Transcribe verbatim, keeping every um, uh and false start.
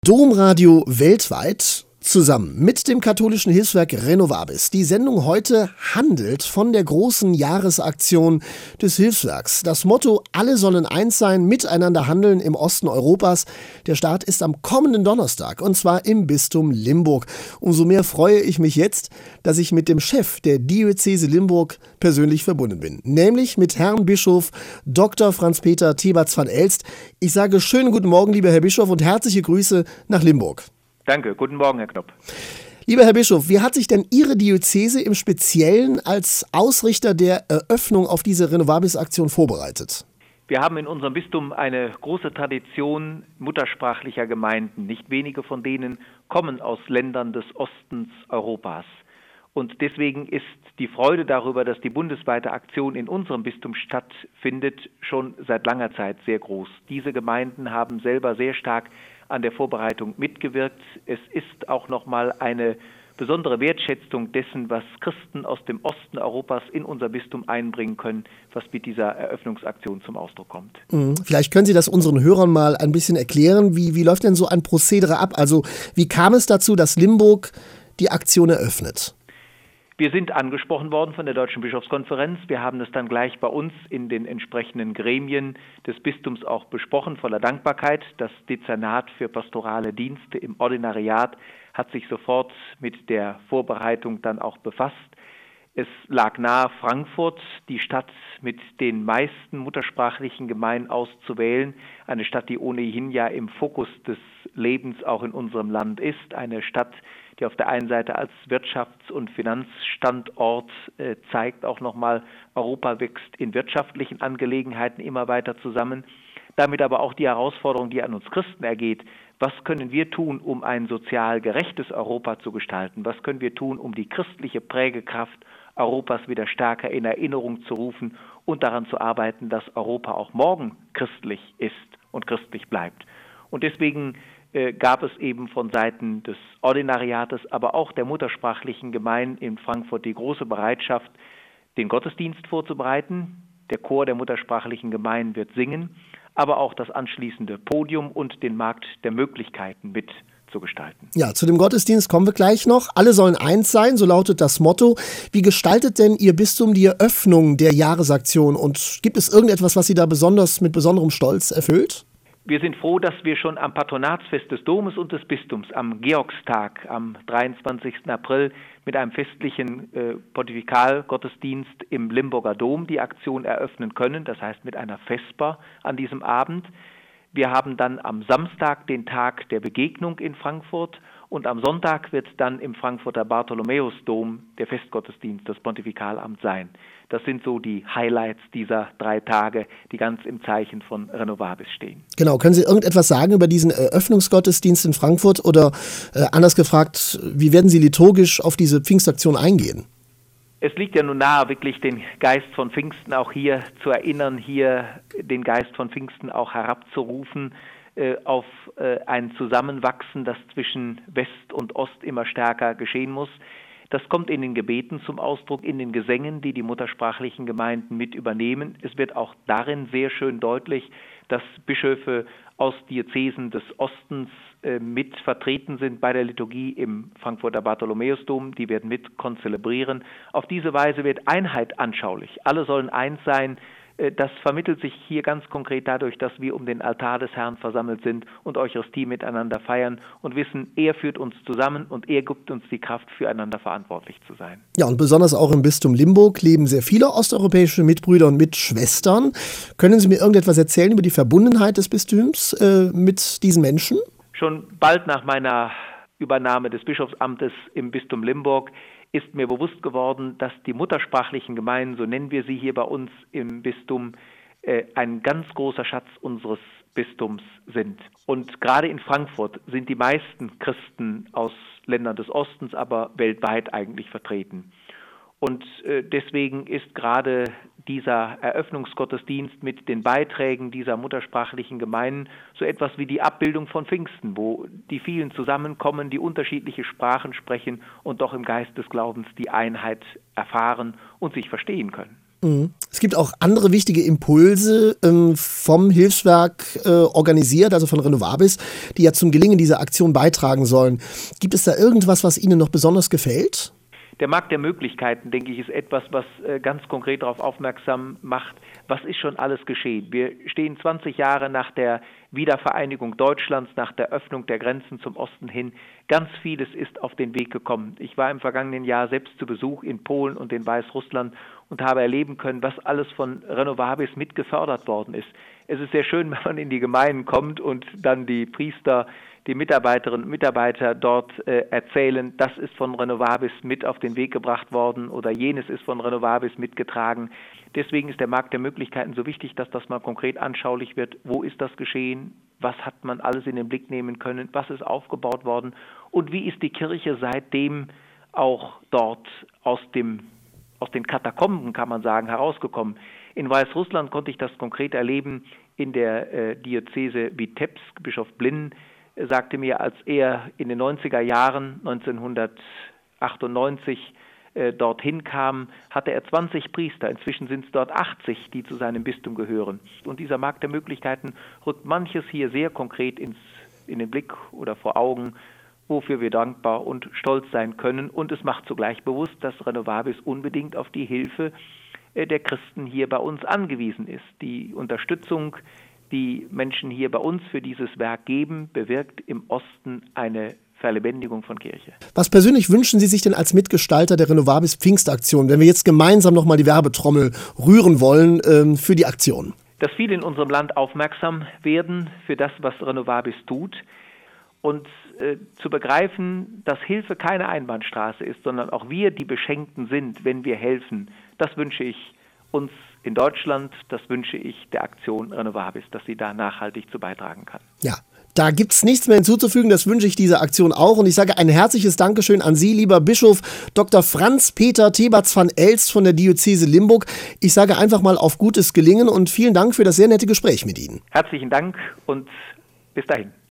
Domradio weltweit zusammen mit dem katholischen Hilfswerk Renovabis. Die Sendung heute handelt von der großen Jahresaktion des Hilfswerks. Das Motto: Alle sollen eins sein, miteinander handeln im Osten Europas. Der Start ist am kommenden Donnerstag und zwar im Bistum Limburg. Umso mehr freue ich mich jetzt, dass ich mit dem Chef der Diözese Limburg persönlich verbunden bin, nämlich mit Herrn Bischof Doktor Franz-Peter Theberts van Elst. Ich sage schönen guten Morgen, lieber Herr Bischof, und herzliche Grüße nach Limburg. Danke, guten Morgen, Herr Knopp. Lieber Herr Bischof, wie hat sich denn Ihre Diözese im Speziellen als Ausrichter der Eröffnung auf diese Renovabis-Aktion vorbereitet? Wir haben in unserem Bistum eine große Tradition muttersprachlicher Gemeinden. Nicht wenige von denen kommen aus Ländern des Ostens Europas. Und deswegen ist die Freude darüber, dass die bundesweite Aktion in unserem Bistum stattfindet, schon seit langer Zeit sehr groß. Diese Gemeinden haben selber sehr stark an der Vorbereitung mitgewirkt. Es ist auch nochmal eine besondere Wertschätzung dessen, was Christen aus dem Osten Europas in unser Bistum einbringen können, was mit dieser Eröffnungsaktion zum Ausdruck kommt. Vielleicht können Sie das unseren Hörern mal ein bisschen erklären. Wie, wie läuft denn so ein Prozedere ab? Also wie kam es dazu, dass Limburg die Aktion eröffnet? Wir sind angesprochen worden von der Deutschen Bischofskonferenz. Wir haben es dann gleich bei uns in den entsprechenden Gremien des Bistums auch besprochen, voller Dankbarkeit. Das Dezernat für pastorale Dienste im Ordinariat hat sich sofort mit der Vorbereitung dann auch befasst. Es lag nahe, Frankfurt, die Stadt mit den meisten muttersprachlichen Gemeinden auszuwählen. Eine Stadt, die ohnehin ja im Fokus des Lebens auch in unserem Land ist. Eine Stadt, die auf der einen Seite als Wirtschafts- und Finanzstandort äh, zeigt, auch nochmal, Europa wächst in wirtschaftlichen Angelegenheiten immer weiter zusammen. Damit aber auch die Herausforderung, die an uns Christen ergeht: Was können wir tun, um ein sozial gerechtes Europa zu gestalten? Was können wir tun, um die christliche Prägekraft Europas wieder stärker in Erinnerung zu rufen und daran zu arbeiten, dass Europa auch morgen christlich ist und christlich bleibt? Und deswegen äh, gab es eben von Seiten des Ordinariates, aber auch der muttersprachlichen Gemeinden in Frankfurt die große Bereitschaft, den Gottesdienst vorzubereiten. Der Chor der muttersprachlichen Gemeinden wird singen, aber auch das anschließende Podium und den Markt der Möglichkeiten mit zu gestalten. Ja, zu dem Gottesdienst kommen wir gleich noch. Alle sollen eins sein, so lautet das Motto. Wie gestaltet denn Ihr Bistum die Eröffnung der Jahresaktion? Und gibt es irgendetwas, was Sie da besonders mit besonderem Stolz erfüllt? Wir sind froh, dass wir schon am Patronatsfest des Domes und des Bistums, am Georgstag, am dreiundzwanzigsten April, mit einem festlichen äh, Pontifikalgottesdienst im Limburger Dom die Aktion eröffnen können, das heißt mit einer Vesper an diesem Abend. Wir haben dann am Samstag den Tag der Begegnung in Frankfurt und am Sonntag wird dann im Frankfurter Bartholomäusdom der Festgottesdienst, das Pontifikalamt sein. Das sind so die Highlights dieser drei Tage, die ganz im Zeichen von Renovabis stehen. Genau, können Sie irgendetwas sagen über diesen Eröffnungsgottesdienst in Frankfurt oder äh, anders gefragt, wie werden Sie liturgisch auf diese Pfingstaktion eingehen? Es liegt ja nun nahe, wirklich den Geist von Pfingsten auch hier zu erinnern, hier den Geist von Pfingsten auch herabzurufen äh, auf äh, ein Zusammenwachsen, das zwischen West und Ost immer stärker geschehen muss. Das kommt in den Gebeten zum Ausdruck, in den Gesängen, die die muttersprachlichen Gemeinden mit übernehmen. Es wird auch darin sehr schön deutlich, dass Bischöfe aus Diözesen des Ostens äh, mit vertreten sind bei der Liturgie im Frankfurter Bartholomäusdom. Die werden mit konzelebrieren. Auf diese Weise wird Einheit anschaulich. Alle sollen eins sein. Äh, das vermittelt sich hier ganz konkret dadurch, dass wir um den Altar des Herrn versammelt sind und Eucharistie miteinander feiern und wissen, er führt uns zusammen und er gibt uns die Kraft, füreinander verantwortlich zu sein. Ja, und besonders auch im Bistum Limburg leben sehr viele osteuropäische Mitbrüder und Mitschwestern. Können Sie mir irgendetwas erzählen über die Verbundenheit des Bistums äh, mit diesen Menschen? Schon bald nach meiner Übernahme des Bischofsamtes im Bistum Limburg ist mir bewusst geworden, dass die muttersprachlichen Gemeinden, so nennen wir sie hier bei uns im Bistum, äh, ein ganz großer Schatz unseres Bistums sind. Und gerade in Frankfurt sind die meisten Christen aus Ländern des Ostens, aber weltweit eigentlich vertreten. Und äh, deswegen ist gerade dieser Eröffnungsgottesdienst mit den Beiträgen dieser muttersprachlichen Gemeinden so etwas wie die Abbildung von Pfingsten, wo die vielen zusammenkommen, die unterschiedliche Sprachen sprechen und doch im Geist des Glaubens die Einheit erfahren und sich verstehen können. Es gibt auch andere wichtige Impulse ähm, vom Hilfswerk äh, organisiert, also von Renovabis, die ja zum Gelingen dieser Aktion beitragen sollen. Gibt es da irgendwas, was Ihnen noch besonders gefällt? Der Markt der Möglichkeiten, denke ich, ist etwas, was äh, ganz konkret darauf aufmerksam macht, was ist schon alles geschehen. Wir stehen zwanzig Jahre nach der Wiedervereinigung Deutschlands, nach der Öffnung der Grenzen zum Osten hin. Ganz vieles ist auf den Weg gekommen. Ich war im vergangenen Jahr selbst zu Besuch in Polen und in Weißrussland und habe erleben können, was alles von Renovabis mit gefördert worden ist. Es ist sehr schön, wenn man in die Gemeinden kommt und dann die Priester, die Mitarbeiterinnen und Mitarbeiter dort äh, erzählen, das ist von Renovabis mit auf den Weg gebracht worden oder jenes ist von Renovabis mitgetragen. Deswegen ist der Markt der Möglichkeiten so wichtig, dass das mal konkret anschaulich wird. Wo ist das geschehen? Was hat man alles in den Blick nehmen können? Was ist aufgebaut worden? Und wie ist die Kirche seitdem auch dort aus dem, aus den Katakomben, kann man sagen, herausgekommen? In Weißrussland konnte ich das konkret erleben in der äh, Diözese Witebsk. Bischof Blinn äh, sagte mir, als er in den neunziger Jahren, neunzehnhundertachtundneunzig, äh, dorthin kam, hatte er zwanzig Priester. Inzwischen sind es dort achtzig, die zu seinem Bistum gehören. Und dieser Markt der Möglichkeiten rückt manches hier sehr konkret ins, in den Blick oder vor Augen, wofür wir dankbar und stolz sein können. Und es macht zugleich bewusst, dass Renovabis unbedingt auf die Hilfe der Christen hier bei uns angewiesen ist. Die Unterstützung, die Menschen hier bei uns für dieses Werk geben, bewirkt im Osten eine Verlebendigung von Kirche. Was persönlich wünschen Sie sich denn als Mitgestalter der Renovabis Pfingstaktion, wenn wir jetzt gemeinsam nochmal die Werbetrommel rühren wollen ähm, für die Aktion? Dass viele in unserem Land aufmerksam werden für das, was Renovabis tut und äh, zu begreifen, dass Hilfe keine Einbahnstraße ist, sondern auch wir die Beschenkten sind, wenn wir helfen. Das wünsche ich uns in Deutschland, das wünsche ich der Aktion Renovabis, dass sie da nachhaltig zu beitragen kann. Ja, da gibt es nichts mehr hinzuzufügen, das wünsche ich dieser Aktion auch. Und ich sage ein herzliches Dankeschön an Sie, lieber Bischof Doktor Franz Peter Theberts van Elst von der Diözese Limburg. Ich sage einfach mal auf gutes Gelingen und vielen Dank für das sehr nette Gespräch mit Ihnen. Herzlichen Dank und bis dahin.